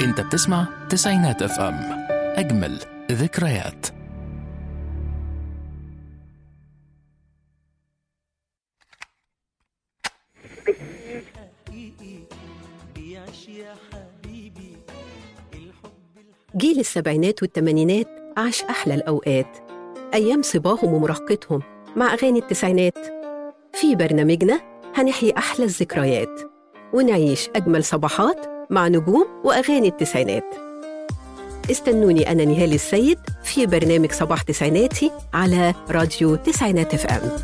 انت بتسمع تسعينات اف ام، اجمل ذكريات. جيل السبعينات والثمانينات عاش أحلى الأوقات، أيام صباهم ومراهقتهم مع أغاني التسعينات. في برنامجنا هنحيي أحلى الذكريات ونعيش أجمل صباحات مع نجوم وأغاني التسعينات. استنوني أنا نهال السيد في برنامج صباح تسعيناتي على راديو تسعينات اف ام.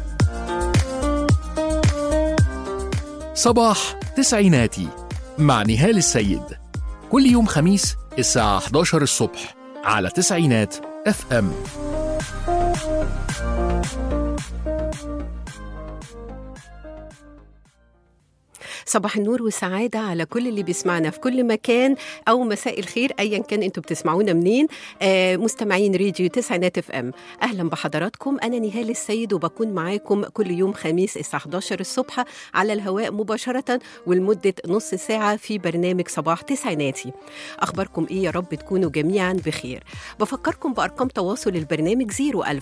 صباح تسعيناتي مع نهال السيد، كل يوم خميس الساعة 11 الصبح على تسعينات اف ام. صباح النور والسعادة على كل اللي بيسمعنا في كل مكان، أو مساء الخير أيا كان أنتوا بتسمعونا منين. مستمعين راديو تسعينات اف ام، أهلا بحضراتكم. أنا نهال السيد وبكون معاكم كل يوم خميس الساعة 11 الصبح على الهواء مباشرة ولمدة نص ساعة في برنامج صباح تسعيناتي. أخباركم إيه؟ يا رب تكونوا جميعا بخير. بفكركم بأرقام تواصل البرنامج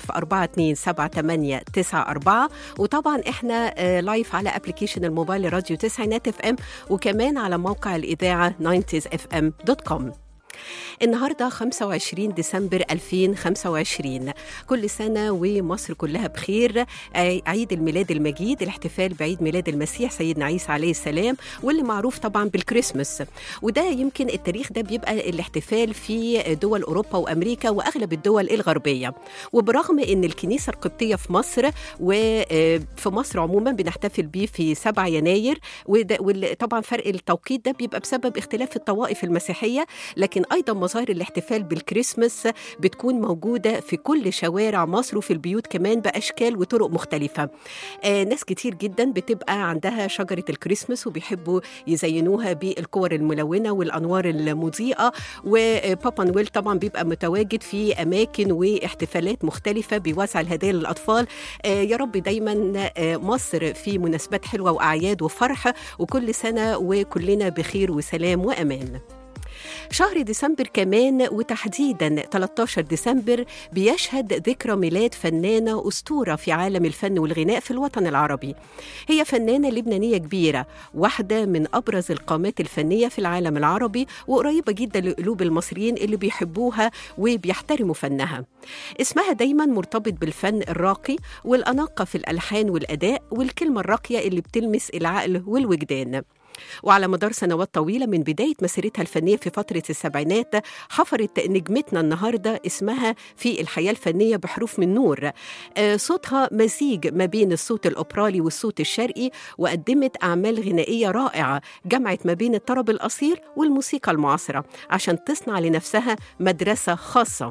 010427894، وطبعا إحنا لايف على أبليكيشن الموبايل راديو تسعينات اف ام، وكمان على موقع الإذاعة 90sfm.com. النهاردة 25 ديسمبر 2025، كل سنة ومصر كلها بخير. عيد الميلاد المجيد، الاحتفال بعيد ميلاد المسيح سيدنا عيسى عليه السلام، واللي معروف طبعا بالكريسماس. وده يمكن التاريخ ده بيبقى الاحتفال في دول أوروبا وأمريكا وأغلب الدول الغربية. وبرغم أن الكنيسة القبطية في مصر وفي مصر عموما بنحتفل بيه في 7 يناير، وطبعا فرق التوقيت ده بيبقى بسبب اختلاف الطوائف المسيحية، لكن أيضا مظاهر الاحتفال بالكريسماس بتكون موجودة في كل شوارع مصر وفي البيوت كمان بأشكال وطرق مختلفة. ناس كتير جدا بتبقى عندها شجرة الكريسماس وبيحبوا يزينوها بالكور الملونة والأنوار المضيئة، وبابا نويل طبعا بيبقى متواجد في أماكن واحتفالات مختلفة بيوزع الهدايا للأطفال. يا رب دايما مصر في مناسبات حلوة وأعياد وفرح، وكل سنة وكلنا بخير وسلام وأمان. شهر ديسمبر كمان وتحديداً 13 ديسمبر بيشهد ذكرى ميلاد فنانة أسطورة في عالم الفن والغناء في الوطن العربي. هي فنانة لبنانية كبيرة، واحدة من أبرز القامات الفنية في العالم العربي، وقريبة جدا لقلوب المصريين اللي بيحبوها وبيحترموا فنها. اسمها دايماً مرتبط بالفن الراقي والأناقة في الألحان والأداء والكلمة الراقية اللي بتلمس العقل والوجدان. وعلى مدار سنوات طويلة من بداية مسيرتها الفنية في فترة السبعينات، حفرت نجمتنا النهاردة اسمها في الحياة الفنية بحروف من نور. صوتها مزيج ما بين الصوت الأوبرالي والصوت الشرقي، وقدمت أعمال غنائية رائعة جمعت ما بين الطرب الأصيل والموسيقى المعاصرة عشان تصنع لنفسها مدرسة خاصة.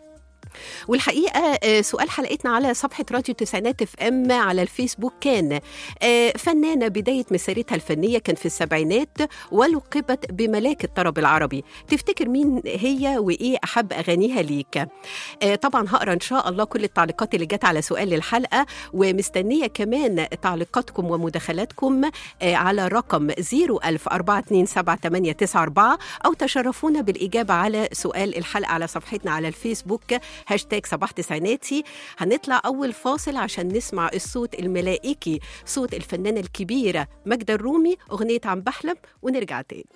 والحقيقة سؤال حلقتنا على صفحة راديو تسعينات اف ام على الفيسبوك كان فنانة بداية مسيرتها الفنية كان في السبعينات ولقبت بملاك الطرب العربي، تفتكر مين هي وإيه أحب أغانيها ليك؟ طبعا هقرأ إن شاء الله كل التعليقات اللي جت على سؤال الحلقة، ومستنية كمان تعليقاتكم ومداخلاتكم على رقم 010427894، أو تشرفونا بالإجابة على سؤال الحلقة على صفحتنا على الفيسبوك هاشتاج صباح تسعيناتي. هنطلع أول فاصل عشان نسمع الصوت الملائكي، صوت الفنانة الكبيرة ماجدة الرومي، أغنية عم بحلم، ونرجع تاني.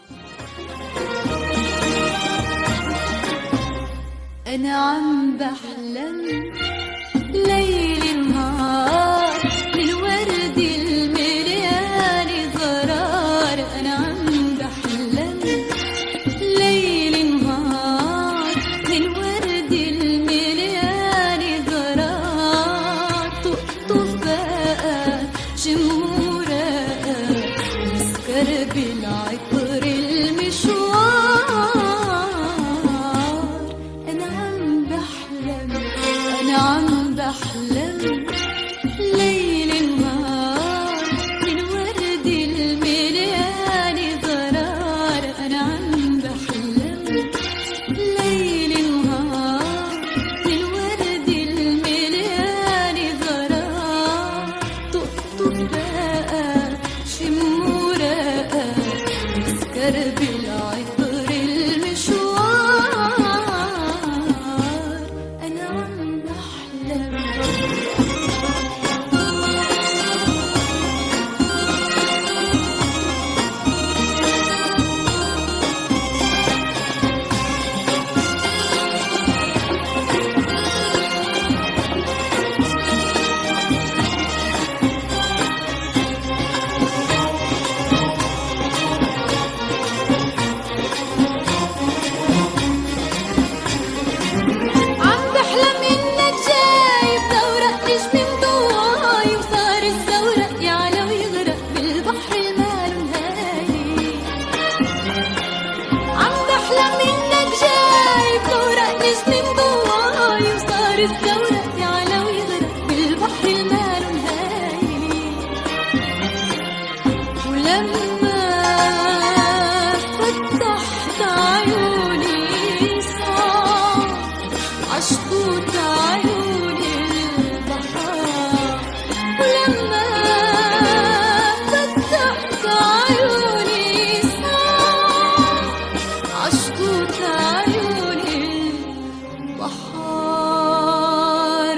أنا عم بحلم ليل نهار للورد المليان زرار. أنا عم بحلم ليل نهار للورد المليان زرار. تقطف بقى شمورة مسكر بالعطر المشوار. أنا عم بحلم ولما فتحت عيوني صار عشقوت عيوني البحار، ولما فتحت عيوني صار عشقوت عيوني البحار.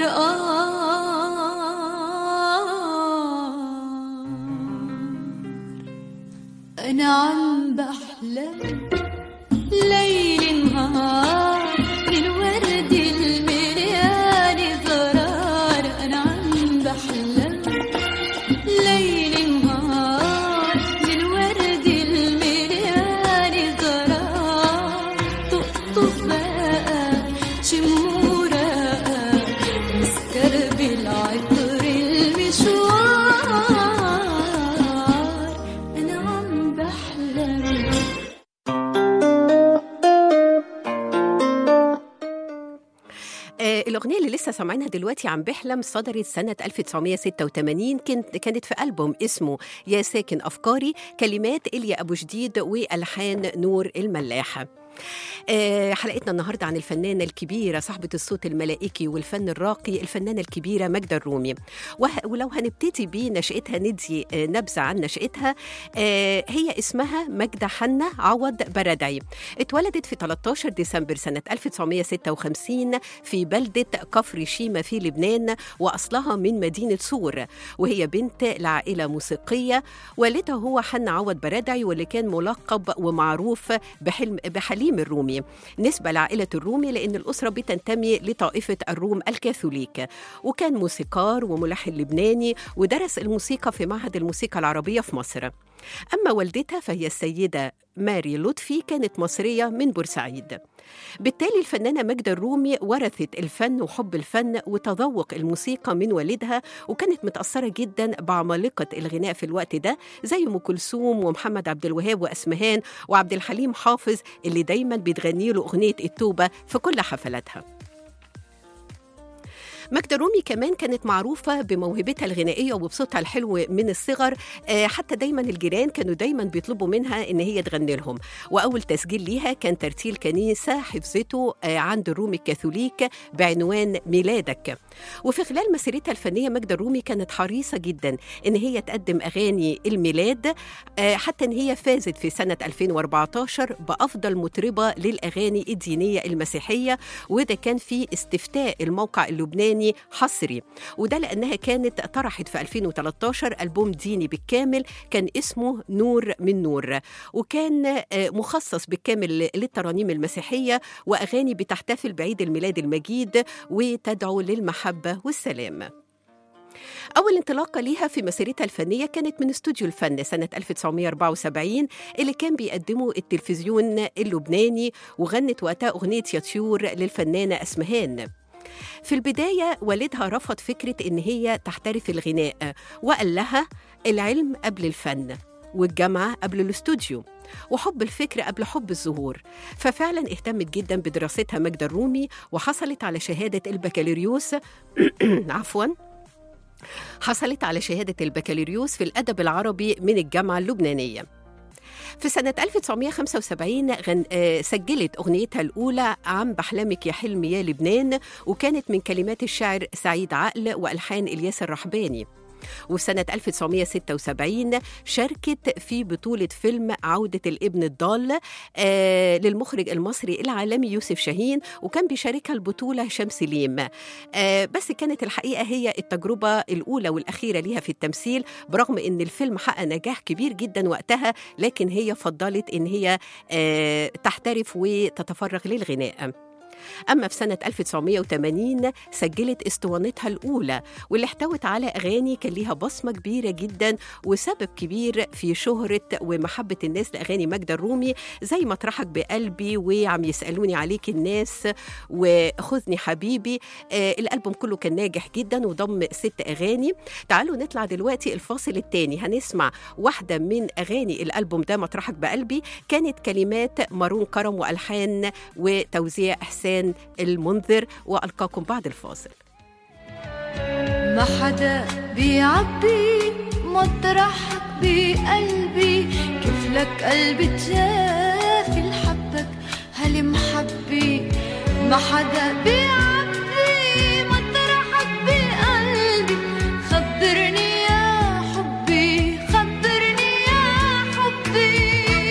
أنا عم بحلم ليل نهار للورد المليان زرار. أنا عم بحلم ليل نهار للورد المليان زرار. تقطف بقى شمورة مسكر بالعطر المشوار. أنا عم بحلم. الأغنية اللي لسه سامعينها دلوقتي عم بحلم صدرت سنة 1986، كانت في ألبوم اسمه يا ساكن أفكاري، كلمات إليا أبو جديد وألحان نور الملاح. حلقتنا النهاردة عن الفنانة الكبيرة صاحبة الصوت الملائكي والفن الراقي، الفنانة الكبيرة ماجدة الرومي. ولو هنبتدي بنشأتها ندي نبذة عن نشأتها، هي اسمها ماجدة حنة عوض بردعي. اتولدت في 13 ديسمبر سنة 1956 في بلدة كفر شيمة في لبنان، وأصلها من مدينة صور، وهي بنت لعائلة موسيقية. والدها هو حنة عوض بردعي، واللي كان ملقب ومعروف بحليم الرومي، نسبة لعائلة الرومي لأن الأسرة بتنتمي لطائفة الروم الكاثوليك. وكان موسيقار وملحن لبناني، ودرس الموسيقى في معهد الموسيقى العربية في مصر. أما والدتها فهي السيدة ماري لطفي، كانت مصرية من بورسعيد. بالتالي الفنانة ماجدة الرومي ورثت الفن وحب الفن وتذوق الموسيقى من والدها، وكانت متأثرة جدا بعمالقة الغناء في الوقت ده زي أم كلثوم ومحمد عبد الوهاب وأسمهان وعبد الحليم حافظ، اللي دايما بتغني له أغنية التوبة في كل حفلاتها. ماجدة الرومي كمان كانت معروفة بموهبتها الغنائية وبصوتها الحلو من الصغر، حتى دايما الجيران كانوا دايما بيطلبوا منها إن هي تغني لهم. وأول تسجيل ليها كان ترتيل كنيسة حفظته عند الرومي الكاثوليك بعنوان ميلادك. وفي خلال مسيرتها الفنية ماجدة الرومي كانت حريصة جدا إن هي تقدم أغاني الميلاد، حتى إن هي فازت في سنة 2014 بأفضل مطربة للأغاني الدينية المسيحية، وده كان في استفتاء الموقع اللبناني حصري، وده لأنها كانت طرحت في 2013 ألبوم ديني بالكامل كان اسمه نور من نور، وكان مخصص بالكامل للترانيم المسيحية وأغاني بتحتفل بعيد الميلاد المجيد وتدعو للمحبة والسلام. أول انطلاقة ليها في مسيرتها الفنية كانت من استوديو الفن سنة 1974 اللي كان بيقدمه التلفزيون اللبناني، وغنت وقتها أغنية يا طيور للفنانة أسمهان. في البداية والدها رفض فكرة إن هي تحترف الغناء، وقال لها العلم قبل الفن والجامعة قبل الاستوديو وحب الفكر قبل حب الظهور. ففعلا اهتمت جدا بدراستها ماجدة الرومي، وحصلت على شهادة البكالوريوس حصلت على شهادة البكالوريوس في الأدب العربي من الجامعة اللبنانية. في سنة 1975 سجلت أغنيتها الأولى عم بحلمك يا حلمي يا لبنان، وكانت من كلمات الشاعر سعيد عقل وألحان إلياس الرحباني. وفي سنة 1976 شاركت في بطولة فيلم عودة الابن الضال للمخرج المصري العالمي يوسف شاهين، وكان بيشاركها البطولة هشام سليم. بس كانت الحقيقة هي التجربة الأولى والأخيرة ليها في التمثيل، برغم أن الفيلم حقق نجاح كبير جدا وقتها، لكن هي فضلت أن هي تحترف وتتفرغ للغناء. أما في سنة 1980 سجلت اسطوانتها الأولى، واللي احتوت على أغاني كان ليها بصمة كبيرة جدا وسبب كبير في شهرة ومحبة الناس لأغاني ماجدة الرومي، زي مطرحك بقلبي وعم يسألوني عليك الناس وخذني حبيبي. الألبوم كله كان ناجح جدا وضم 6 أغاني. تعالوا نطلع دلوقتي الفاصل الثاني، هنسمع واحدة من أغاني الألبوم ده مطرحك بقلبي، كانت كلمات مارون كرم وألحان وتوزيع إحسان المنذر، وألقاكم بعد الفاصل. ما حدا بيعبي مطرحك بقلبي لك قلبي تجافي لحبك هالمحبة ما حدا بيعبي مطرحك بقلبي. خبرني يا حبي خبرني يا حبي.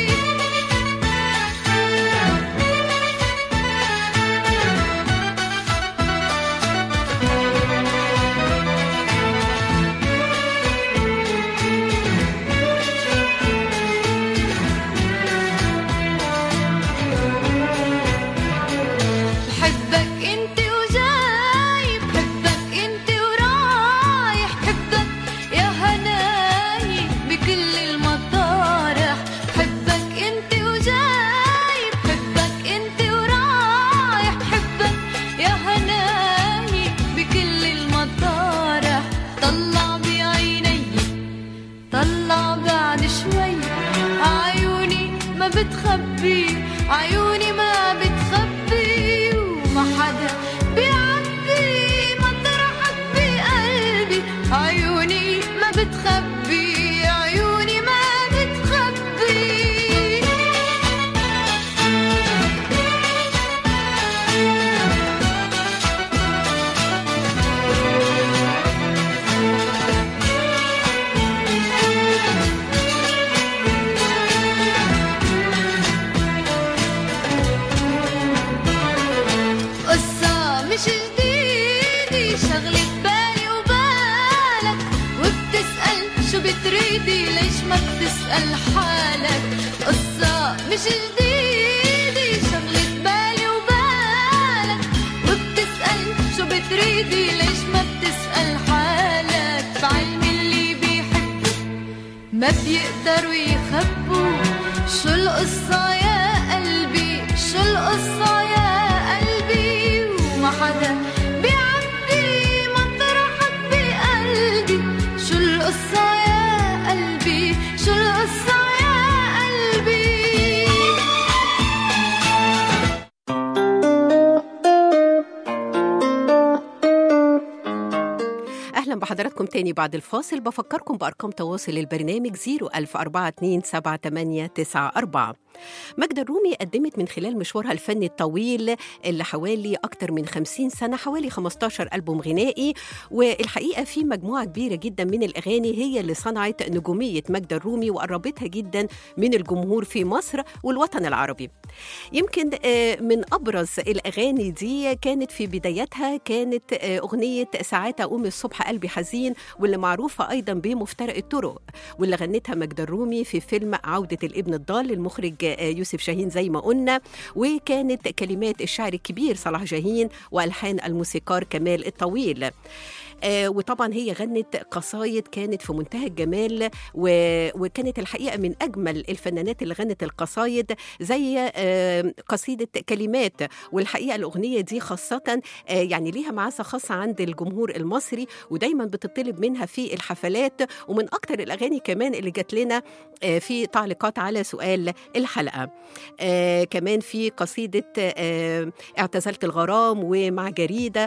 عيوني ما بتخبي وما حدا بيعبي مطرحك بقلبي. عيوني ما بتخبي عيوني ما بتخبي. مش جديدي شغلة بالي وبالك وبتسأل شو بتريدي ليش ما بتسأل حالك. قصة مش جديدي شغلة بالي وبالك وبتسأل شو بتريدي ليش ما بتسأل حالك. بعلم اللي بيحبوا ما بيقدروا يخبوا شو القصة يا قلبي شو القصة يا قلبي. ما حدا بيعبي مطرحك بقلبي. شو القصة يا قلبي شو القصة يا قلبي. أهلا بحضراتكم تاني بعد الفاصل. بفكركم بأرقام تواصل البرنامج 010427894. ماجدة الرومي قدمت من خلال مشوارها الفني الطويل اللي حوالي أكتر من 50 سنة حوالي 15 ألبوم غنائي، والحقيقة في مجموعة كبيرة جدا من الأغاني هي اللي صنعت نجومية ماجدة الرومي وقربتها جدا من الجمهور في مصر والوطن العربي. يمكن من أبرز الأغاني دي كانت في بدايتها كانت أغنية ساعات أقوم الصبح قلبي حزين، واللي معروفة أيضا بمفترق الطرق، واللي غنتها ماجدة الرومي في فيلم عودة الابن الضال للمخرج يوسف شاهين زي ما قلنا، وكانت كلمات الشاعر الكبير صلاح جاهين وألحان الموسيقار كمال الطويل. وطبعا هي غنت قصايد كانت في منتهى الجمال، وكانت الحقيقة من أجمل الفنانات اللي غنت القصايد زي قصيدة كلمات. والحقيقة الأغنية دي خاصة يعني ليها معزة خاصة عند الجمهور المصري، ودايما بتطلب منها في الحفلات، ومن أكتر الأغاني كمان اللي جات لنا في تعليقات على سؤال الحلقة. كمان في قصيدة اعتزلت الغرام ومع جريدة،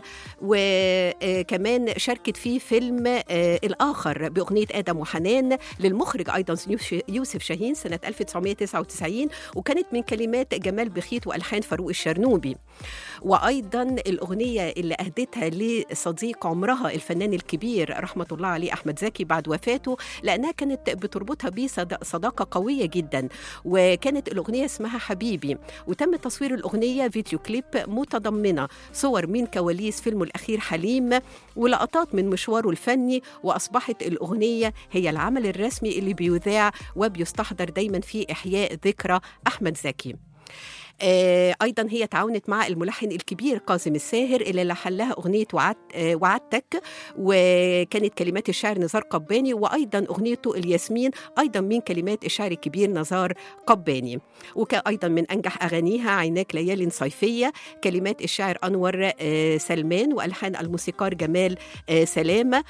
وكمان شاركت في فيلم الآخر بأغنية آدم وحنان للمخرج أيضا يوسف شاهين سنة 1999، وكانت من كلمات جمال بخيت وألحان فاروق الشرنوبي. وأيضا الأغنية اللي أهدتها لصديق عمرها الفنان الكبير رحمة الله عليه أحمد زكي بعد وفاته، لأنها كانت بتربطها بصداقة قوية جدا، وكانت الأغنية اسمها حبيبي، وتم تصوير الأغنية فيديو كليب متضمنة صور من كواليس فيلمه الأخير حليم ولقطات من مشواره الفني، وأصبحت الأغنية هي العمل الرسمي اللي بيذاع وبيستحضر دايما في إحياء ذكرى أحمد زكي. أيضا هي تعاونت مع الملحن الكبير كاظم الساهر اللي لحن لها أغنية وعدتك، وكانت كلمات الشاعر نزار قباني، وأيضا أغنيته الياسمين أيضا من كلمات الشاعر الكبير نزار قباني. وكأيضا من أنجح أغانيها عيناك ليالي صيفية، كلمات الشاعر أنور سلمان وألحان الموسيقار جمال سلامة.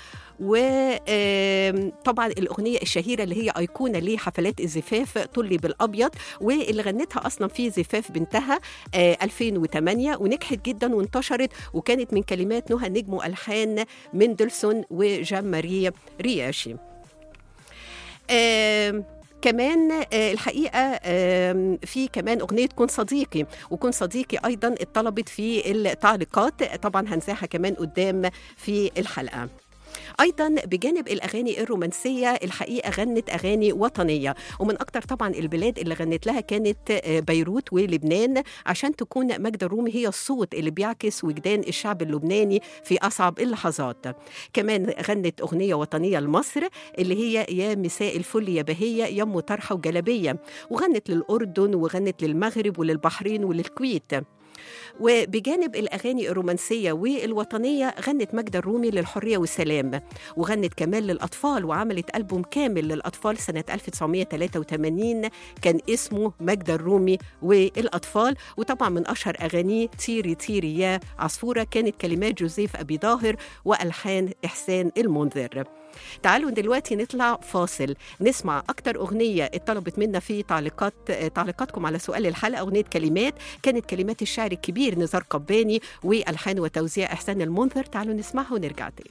وطبعا الأغنية الشهيرة اللي هي أيقونة لحفلات الزفاف طلي بالأبيض، واللي غنتها أصلا في زفاف بنتها 2008، ونجحت جدا وانتشرت، وكانت من كلمات نهى نجم وألحان مندلسون وجان ماري رياشي. كمان الحقيقة في كمان أغنية كن صديقي، وكن صديقي أيضا اتطلبت في التعليقات، طبعا هنزعها كمان قدام في الحلقة. أيضا بجانب الأغاني الرومانسية الحقيقة غنت أغاني وطنية، ومن أكتر طبعا البلاد اللي غنت لها كانت بيروت ولبنان، عشان تكون ماجدة الرومي هي الصوت اللي بيعكس وجدان الشعب اللبناني في أصعب اللحظات. كمان غنت أغنية وطنية لمصر اللي هي يا مساء الفل يا بهية يم طرحة وجلبية، وغنت للأردن وغنت للمغرب وللبحرين وللكويت. وبجانب الأغاني الرومانسية والوطنية غنت ماجدة الرومي للحرية والسلام، وغنت كمان للأطفال، وعملت ألبوم كامل للأطفال سنة 1983 كان اسمه ماجدة الرومي والأطفال. وطبعا من أشهر أغانيه طيري طيري يا عصفورة، كانت كلمات جوزيف أبي ظاهر وألحان إحسان المنذر. تعالوا دلوقتي نطلع فاصل نسمع أكتر أغنية اتطلبت منا في تعليقاتكم على سؤال الحلقة. أغنية كلمات، كانت كلمات الشاعر الكبير نزار قباني وألحان وتوزيع إحسان المنذر. تعالوا نسمعها ونرجع تاني.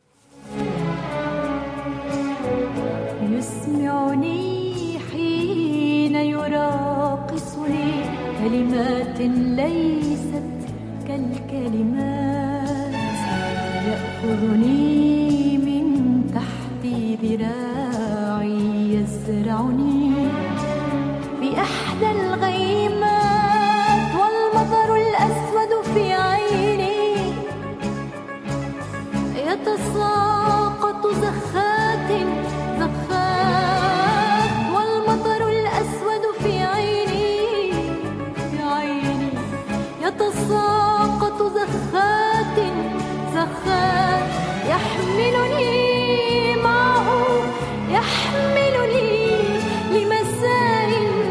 يسمعني حين يراقصني كلمات ليست كالكلمات، يأخذني تحت ذراعي يزرعني في إحدى الغيمات، والمطر الأسود في عيني يتساقط زخات زخات، والمطر الأسود في عيني يتساقط زخات زخات، يحملني لمساء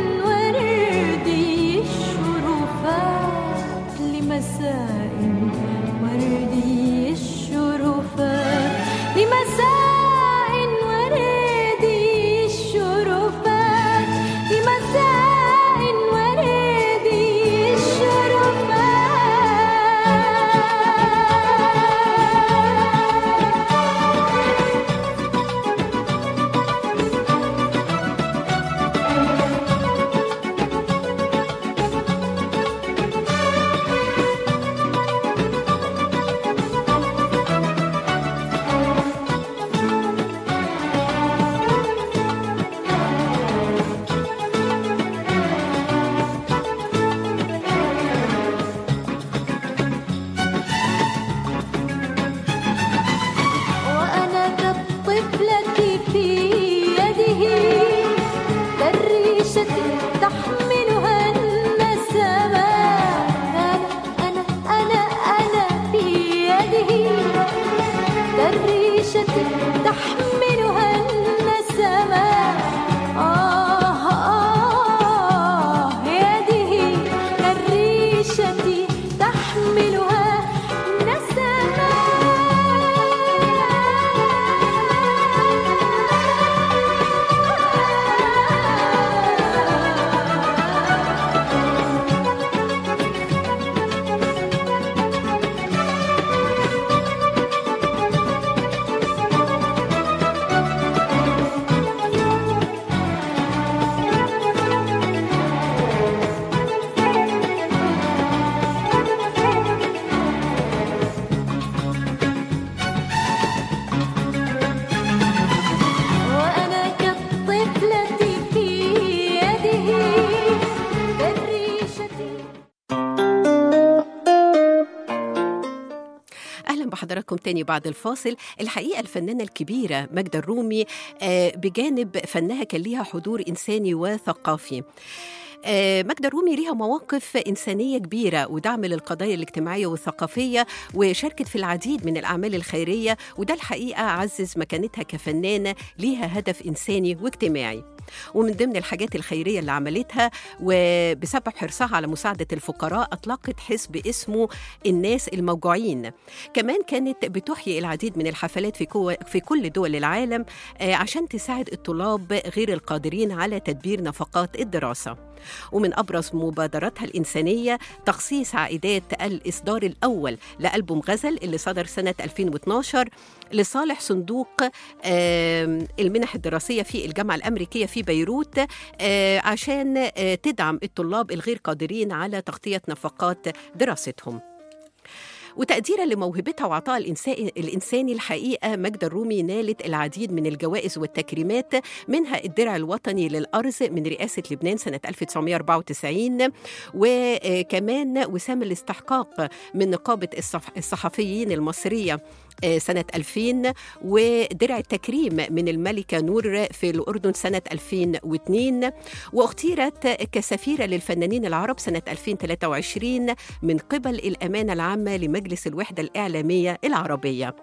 وردي الشرفات، لمساء وردي الشرفات، لمساء وردي الشرفات، لمساء وردي الشرفات. بحضراتكم تاني بعد الفاصل. الحقيقة الفنانة الكبيرة ماجدة الرومي بجانب فنها كان ليها حضور إنساني وثقافي. ماجدة الرومي ليها مواقف إنسانية كبيرة ودعم للقضايا الاجتماعية والثقافية، وشاركت في العديد من الأعمال الخيرية، وده الحقيقة عزز مكانتها كفنانة ليها هدف إنساني واجتماعي. ومن ضمن الحاجات الخيرية اللي عملتها وبسبب حرصها على مساعدة الفقراء أطلقت حزب اسمه الناس الموجوعين. كمان كانت بتحيي العديد من الحفلات في كل دول العالم عشان تساعد الطلاب غير القادرين على تدبير نفقات الدراسة. ومن أبرز مبادراتها الإنسانية تخصيص عائدات الإصدار الأول لألبوم غزل اللي صدر سنة 2012 لصالح صندوق المنح الدراسية في الجامعة الأمريكية في بيروت عشان تدعم الطلاب الغير قادرين على تغطية نفقات دراستهم. وتقديرا لموهبتها وعطاء الإنساني الحقيقة، ماجدة الرومي نالت العديد من الجوائز والتكريمات، منها الدرع الوطني للأرز من رئاسة لبنان سنة 1994، وكمان وسام الاستحقاق من نقابة الصحفيين المصرية سنة 2000، ودرع التكريم من الملكة نور في الأردن سنة 2002، واختيرت كسفيرة للفنانين العرب سنة 2023 من قبل الأمانة العامة لمجلس الوحدة الإعلامية العربية.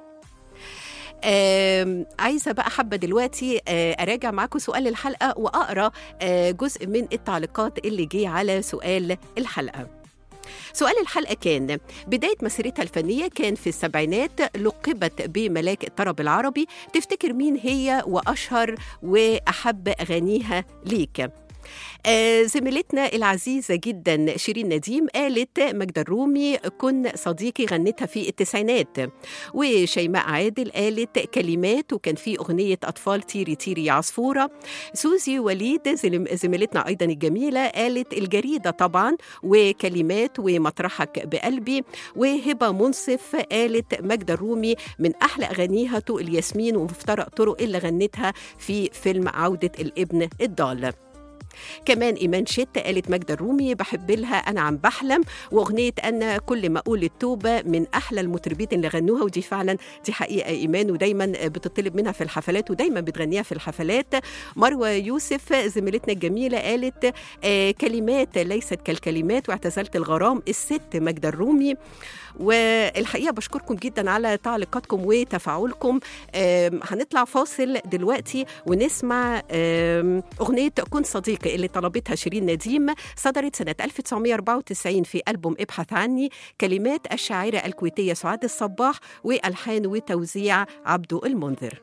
عايزة بقى حابة دلوقتي أراجع معاكم سؤال الحلقة وأقرأ جزء من التعليقات اللي جه على سؤال الحلقة. سؤال الحلقة كان: بداية مسيرتها الفنية كان في السبعينات، لقبت بملاك الطرب العربي، تفتكر مين هي وأشهر وأحب أغانيها ليك؟ زميلتنا العزيزة جدا شيرين نديم قالت ماجدة الرومي كن صديقي، غنتها في التسعينات. وشيماء عادل قالت كلمات، وكان في أغنية أطفال تيري تيري يا عصفورة. سوزي وليد زميلتنا أيضا الجميلة قالت الجريدة طبعا وكلمات ومطرحك بقلبي. وهبة منصف قالت ماجدة الرومي من أحلى أغانيها طوق الياسمين ومفترق طرق اللي غنتها في فيلم عودة الابن الضال. كمان إيمان شت قالت ماجدة الرومي بحب لها أنا عم بحلم، وأغنية أنا كل ما أقول التوبة من أحلى المطربين اللي غنوها، ودي فعلا دي حقيقة إيمان، ودايما بتطلب منها في الحفلات ودايما بتغنيها في الحفلات. مروة يوسف زميلتنا الجميلة قالت كلمات ليست كالكلمات واعتزلت الغرام، الست ماجدة الرومي. والحقيقة بشكركم جدا على تعليقاتكم وتفاعلكم. هنطلع فاصل دلوقتي ونسمع أغنية كن صديقي اللي طلبتها شيرين نديم، صدرت سنة 1994 في ألبوم ابحث عني، كلمات الشاعرة الكويتية سعاد الصباح وألحان وتوزيع عبدو المنذر.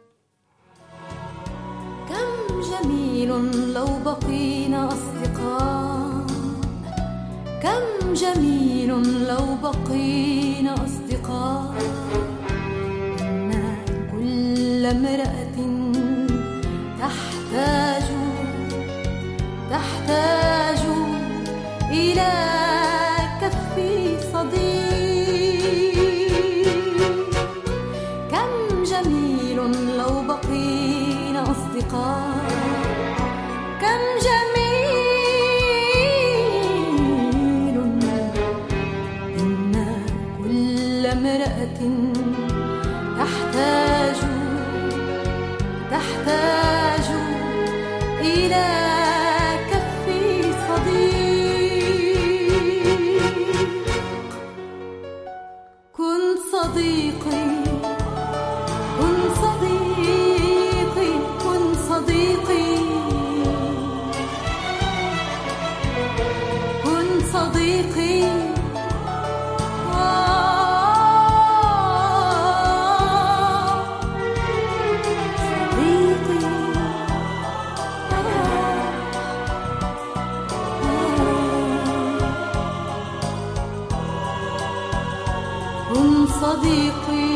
كم جميل لو بقينا أصدقاء، كم جميل لو بقينا أصدقاء، إن كل امرأة تحتاج إلى كف صديق. كم جميل لو بقينا أصدقاء، كم جميل إن كل امرأة تحتاج إلى كف صديق. كن صديقي كن صديقي كن صديقي كن صديقي صديقي.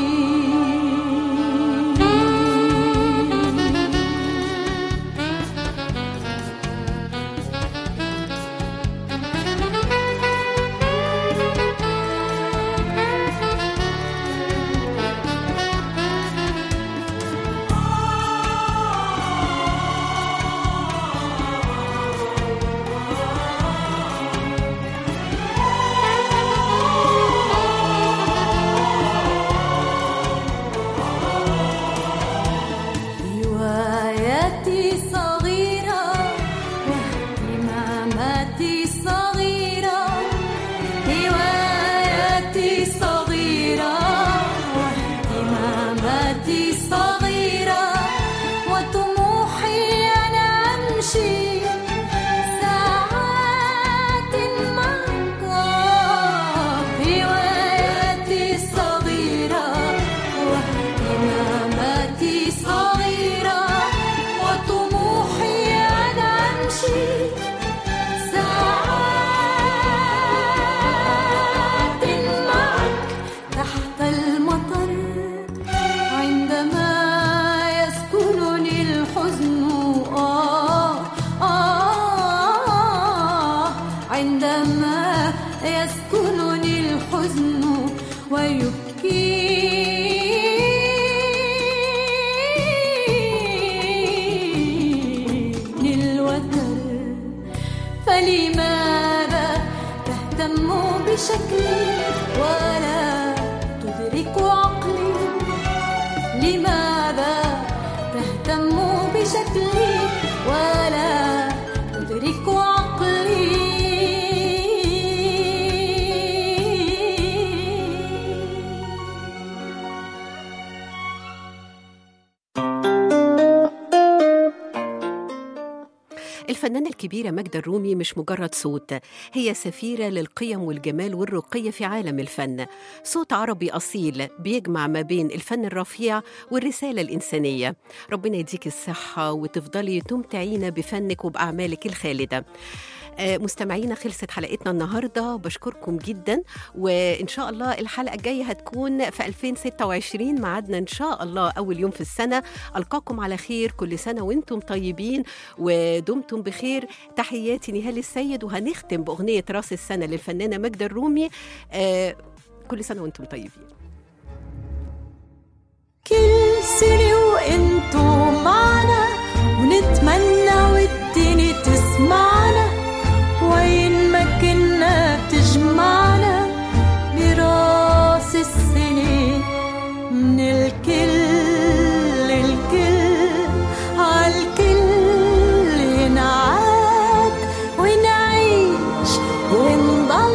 عندما يسكنني الحزن ويبكيني الوتر، فلماذا تهتم بشكلي ولا تدرك عقلي؟ لماذا تهتم بشكلي ولا تدرك عقلي؟ الفنانة الكبيرة ماجدة الرومي مش مجرد صوت، هي سفيرة للقيم والجمال والرقي في عالم الفن. صوت عربي أصيل بيجمع ما بين الفن الرفيع والرسالة الإنسانية. ربنا يديك الصحة وتفضلي تمتعينا بفنك وبأعمالك الخالدة. مستمعينا، خلصت حلقتنا النهاردة، بشكركم جدا، وإن شاء الله الحلقة الجاية هتكون في 2026، معادنا إن شاء الله أول يوم في السنة. ألقاكم على خير، كل سنة وإنتم طيبين ودمتم بخير. تحياتي نهال السيد، وهنختم بأغنية راس السنة للفنانة ماجدة الرومي. كل سنة وإنتم طيبين. كل سنة وإنتم معنا، ونتمنى والدنيا تسمعنا، وين ما كنا تجمعنا براس السنة. من الكل عالكل ينعاد ونعيش ونضل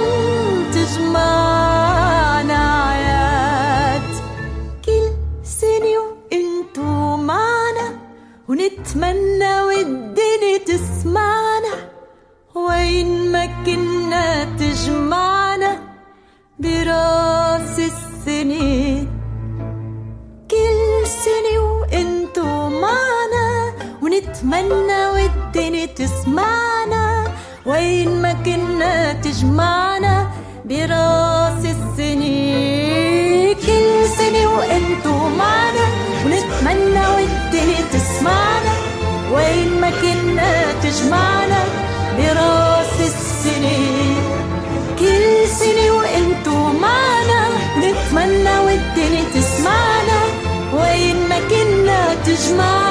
تجمعنا عياد. كل سنة وانتو معنا، ونتمنى والدنيا تسمعنا، وين ما كنا تجمعنا براس السنة. كل سنة وانتو معنا، ونتمنى والدنيا تسمعنا، وين ما كنا تجمعنا براس السنة. كل سنة وانتو معنا، ونتمنى والدنيا تسمعنا، وين ما كنا تجمعنا براس السنة. كل سنة وانتو معنا، نتمنى والدنيا تسمعنا، وين ما كنا تجمعنا